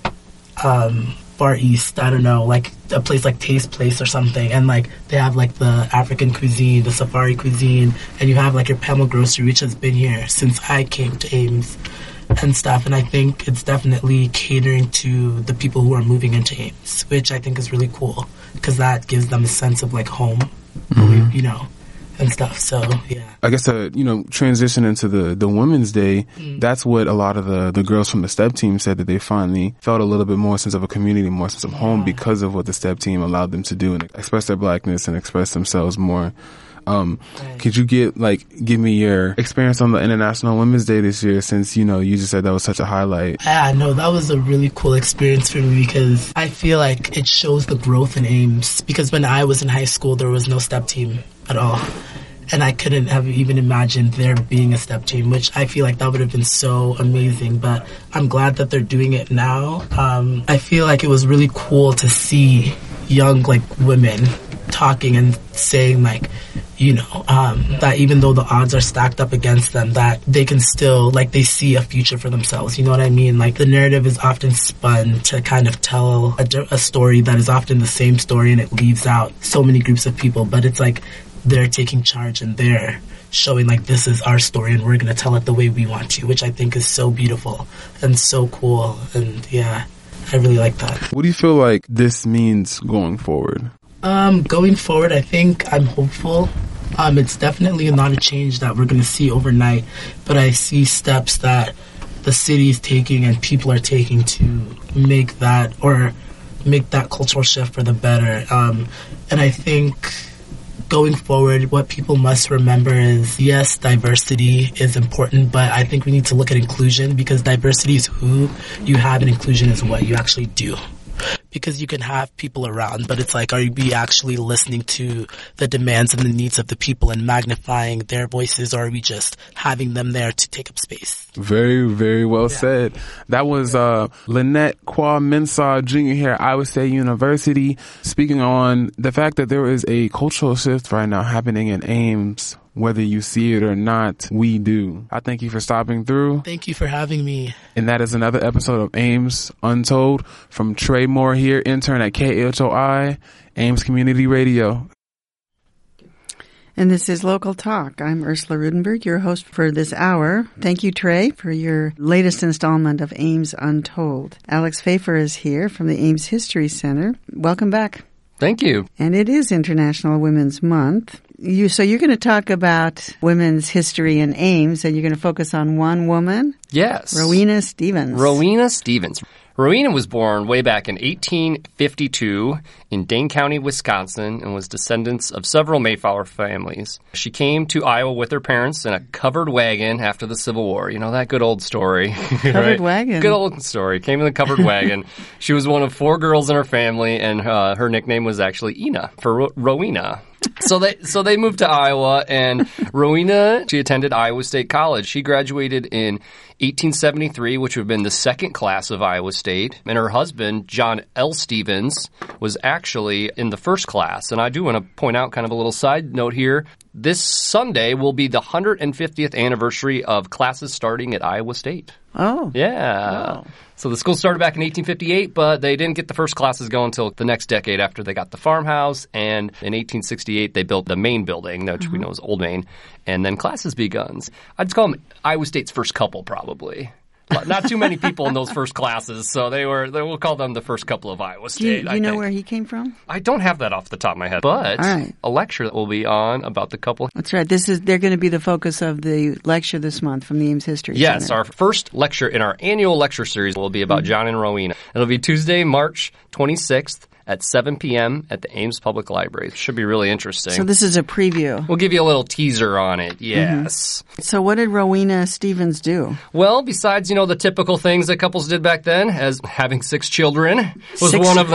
um, Far East, I don't know, like a place like Taste Place or something, and like they have like the African cuisine, the safari cuisine, and you have like your Pamela Grocery, which has been here since I came to Ames and stuff. And I think it's definitely catering to the people who are moving into Ames, which I think is really cool because that gives them a sense of like home, Mhm. you know, and stuff. So yeah. I guess to, you know, transition into the, the Women's Day, Mm. that's what a lot of the, the girls from the STEP team said, that they finally felt a little bit more sense of a community, more sense of home because of what the STEP team allowed them to do and express their blackness and express themselves more. Um, Right. could you get, like, give me your experience on the International Women's Day this year, since, you know, you just said that was such a highlight? Yeah, no, that was a really cool experience for me because I feel like it shows the growth in Ames. Because when I was in high school, there was no STEP team at all. And I couldn't have even imagined there being a STEP team, which I feel like that would have been so amazing. But I'm glad that they're doing it now. Um, I feel like it was really cool to see young, like, women talking and saying, like, you know, um, that even though the odds are stacked up against them, that they can still, like, they see a future for themselves. You know what I mean? Like, the narrative is often spun to kind of tell a, a story that is often the same story, and it leaves out so many groups of people. But it's like they're taking charge and they're showing, like, this is our story and we're going to tell it the way we want to, which I think is so beautiful and so cool. And yeah, I really like that. What do you feel like this means going forward? Um, going forward, I think I'm hopeful. Um, it's definitely not a change that we're going to see overnight, but I see steps that the city is taking and people are taking to make that or make that cultural shift for the better. Um, and I think going forward, what people must remember is, yes, diversity is important, but I think we need to look at inclusion, because diversity is who you have and inclusion is what you actually do. Because you can have people around, but it's like, are we actually listening to the demands and the needs of the people and magnifying their voices, or are we just having them there to take up space? Very, very well Yeah. said. That was uh, Lynette Kwa Mensah Junior here at Iowa State University, speaking on the fact that there is a cultural shift right now happening in Ames. Whether you see it or not, we do. I thank you for stopping through. Thank you for having me. And that is another episode of Ames Untold from Trey Moore here, intern at K H O I, Ames Community Radio. And this is Local Talk. I'm Ursula Rudenberg, your host for this hour. Thank you, Trey, for your latest installment of Ames Untold. Alex Pfeiffer is here from the Ames History Center. Welcome back. Thank you. And it is International Women's Month. You, so you're going to talk about women's history in Ames, and you're going to focus on one woman, Yes. Rowena Stevens. Rowena Stevens. Rowena was born way back in eighteen fifty-two in Dane County, Wisconsin, and was descendants of several Mayflower families. She came to Iowa with her parents in a covered wagon after the Civil War. You know, that good old story. Covered right? wagon. Good old story. Came in the covered wagon. She was one of four girls in her family, and uh, her nickname was actually Ina for Ro- Rowena. So they so they moved to Iowa, and Rowena, she attended Iowa State College. She graduated in eighteen seventy-three, which would have been the second class of Iowa State. And her husband, John L. Stevens, was actually in the first class. And I do want to point out kind of a little side note here. This Sunday will be the one hundred fiftieth anniversary of classes starting at Iowa State. Oh. Yeah. Wow. So the school started back in eighteen fifty-eight, but they didn't get the first classes going until the next decade after they got the farmhouse. And in eighteen sixty-eight, they built the main building, which we know is Old Main, and then classes begun. I'd call them Iowa State's first couple, probably. But not too many people in those first classes, so they were. They, we'll call them the first couple of Iowa State. Do you, do I you know think. where he came from? I don't have that off the top of my head, but All right. a lecture that will be on about the couple. That's right. This is they're going to be the focus of the lecture this month from the Ames History Yes, Center. our first lecture in our annual lecture series will be about John and Rowena. It'll be Tuesday, March twenty-sixth at seven p.m. at the Ames Public Library. It should be really interesting. So this is a preview. We'll give you a little teaser on it, yes. Mm-hmm. So what did Rowena Stevens do? Well, besides, you know, the typical things that couples did back then, as having six children was Six- one of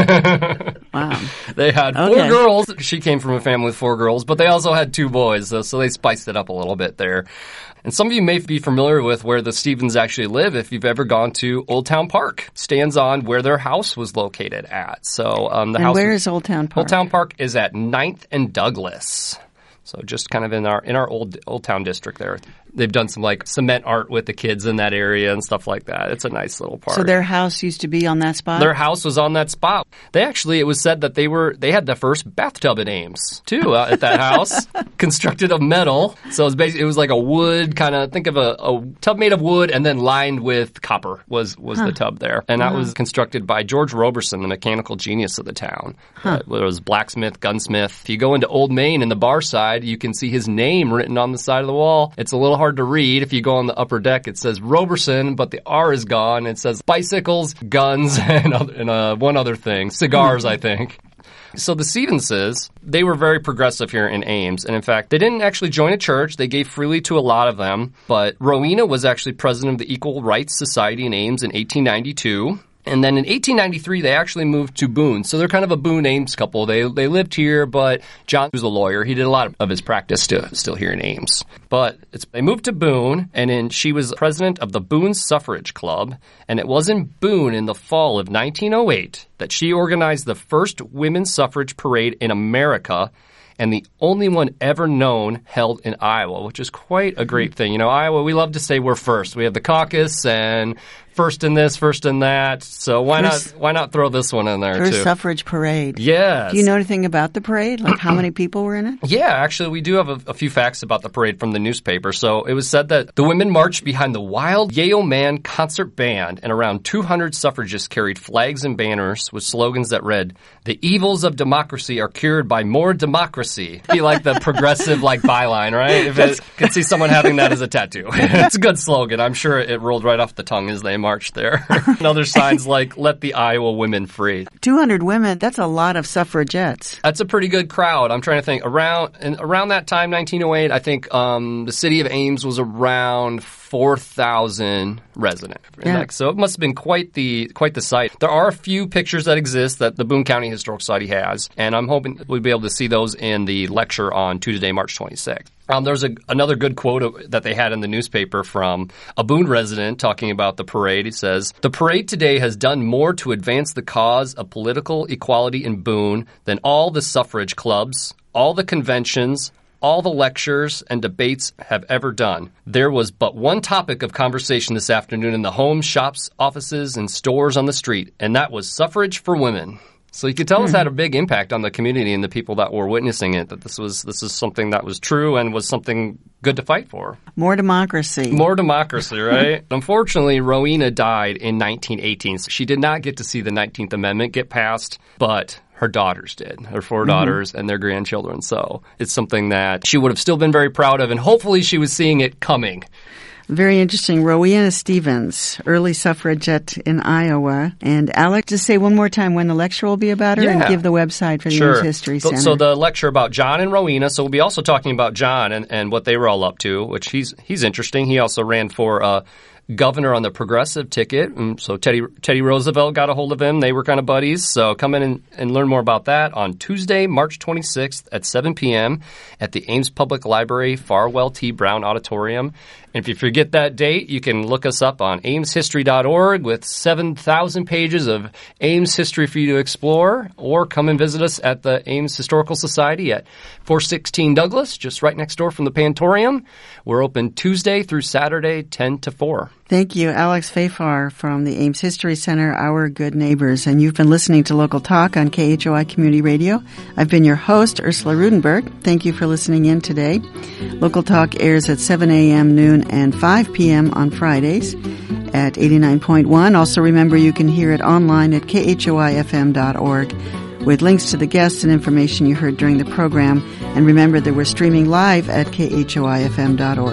them. Wow. They had four Okay. girls. She came from a family with four girls, but they also had two boys, so, so they spiced it up a little bit there. And some of you may be familiar with where the Stevens actually live if you've ever gone to Old Town Park. Stands on where their house was located at. So um, the And house where is Old Town Park? Old Town Park is at ninth and Douglas. So just kind of in our in our old old town district there. They've done some like cement art with the kids in that area and stuff like that. It's a nice little park. So their house used to be on that spot? Their house was on that spot. They actually, it was said that they were they had the first bathtub at Ames too uh, at that house, constructed of metal. So it was basically it was like a wood kind of think of a, a tub made of wood and then lined with copper was was Huh. the tub there, and that Wow. was constructed by George Roberson, the mechanical genius of the town. Huh. Uh, it was blacksmith, gunsmith. If you go into Old Main in the bar side, you can see his name written on the side of the wall. It's a little hard to read. If you go on the upper deck, it says Roberson, but the R is gone. It says bicycles, guns, and, other, and uh, one other thing. Cigars, I think. So the Stevenses, they were very progressive here in Ames. And in fact, they didn't actually join a church. They gave freely to a lot of them. But Rowena was actually president of the Equal Rights Society in Ames in eighteen ninety-two. And then in eighteen ninety-three, they actually moved to Boone. So they're kind of a Boone-Ames couple. They they lived here, but John was a lawyer. He did a lot of his practice still, still here in Ames. But it's, they moved to Boone, and then she was president of the Boone Suffrage Club. And it was in Boone in the fall of nineteen oh eight that she organized the first women's suffrage parade in America, and the only one ever known held in Iowa, which is quite a great thing. You know, Iowa, we love to say we're first. We have the caucus and first in this, first in that. So why First- not why not throw this one in there First too? suffrage parade. Yes. Do you know anything about the parade? Like how many people were in it? Yeah, actually, we do have a, a few facts about the parade from the newspaper. So it was said that the women marched behind the Wild Yale Man Concert Band, and around two hundred suffragists carried flags and banners with slogans that read, "The evils of democracy are cured by more democracy." Be like the progressive like byline, right? If it could see someone having that as a tattoo. It's a good slogan. I'm sure it rolled right off the tongue as they marched there. And other signs like, "Let the Iowa women free." two hundred women, that's a lot of suffragettes. That's a pretty good crowd. I'm trying to think. Around and around that time, nineteen oh eight, I think um, the city of Ames was around four thousand resident. Yeah. Like, so it must have been quite the quite the sight. There are a few pictures that exist that the Boone County Historical Society has, and I'm hoping we'll be able to see those in the lecture on Tuesday, March twenty-sixth. Um, there's a, another good quote that they had in the newspaper from a Boone resident talking about the parade. He says, "The parade today has done more to advance the cause of political equality in Boone than all the suffrage clubs, all the conventions, all the lectures and debates have ever done. There was but one topic of conversation this afternoon in the homes, shops, offices, and stores on the street, and that was suffrage for women." So you could tell this had a big impact on the community and the people that were witnessing it, that this was this is something that was true and was something good to fight for. More democracy. More democracy, right? Unfortunately, Rowena died in nineteen eighteen, so she did not get to see the nineteenth Amendment get passed, but her daughters did, her four daughters and their grandchildren. So it's something that she would have still been very proud of, and hopefully she was seeing it coming. Very interesting. Rowena Stevens, early suffragette in Iowa. And Alec, just say one more time when the lecture will be about her and Yeah. give the website for the Sure. Ames History So- Center. So the lecture about John and Rowena. So we'll be also talking about John and, and what they were all up to, which he's he's interesting. He also ran for uh, governor on the progressive ticket. And so Teddy Teddy Roosevelt got a hold of him. They were kind of buddies. So come in and, and learn more about that on Tuesday, March twenty-sixth at seven p.m. at the Ames Public Library, Farwell T. Brown Auditorium. And if you forget that date, you can look us up on ames history dot org with seven thousand pages of Ames history for you to explore, or come and visit us at the Ames Historical Society at four sixteen Douglas, just right next door from the Pantorium. We're open Tuesday through Saturday, ten to four. Thank you, Alex Fafar from the Ames History Center, Our Good Neighbors. And you've been listening to Local Talk on K H O I Community Radio. I've been your host, Ursula Rudenberg. Thank you for listening in today. Local Talk airs at seven a.m., noon, and five p.m. on Fridays at eighty-nine point one. Also remember you can hear it online at K H O I F M dot org with links to the guests and information you heard during the program. And remember that we're streaming live at K H O I F M dot org.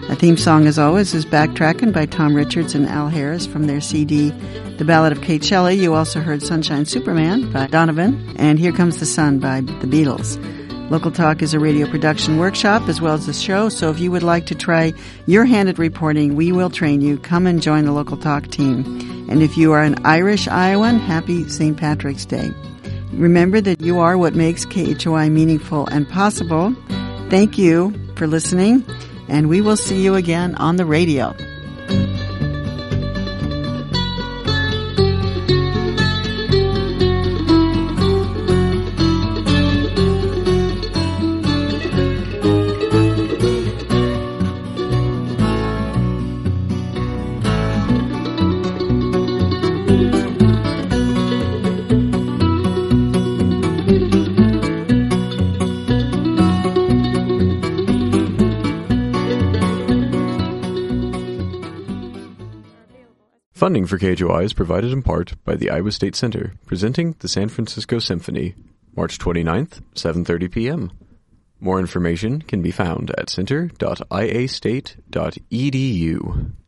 A theme song, as always, is Backtrackin' by Tom Richards and Al Harris from their C D, The Ballad of Kate Shelley. You also heard Sunshine Superman by Donovan, and Here Comes the Sun by the Beatles. Local Talk is a radio production workshop as well as the show, so if you would like to try your hand at reporting, we will train you. Come and join the Local Talk team. And if you are an Irish Iowan, happy Saint Patrick's Day. Remember that you are what makes K H O I meaningful and possible. Thank you for listening, and we will see you again on the radio. Funding for K H O I is provided in part by the Iowa State Center, presenting the San Francisco Symphony, March twenty-ninth, seven thirty p.m. More information can be found at center dot i a state dot e d u.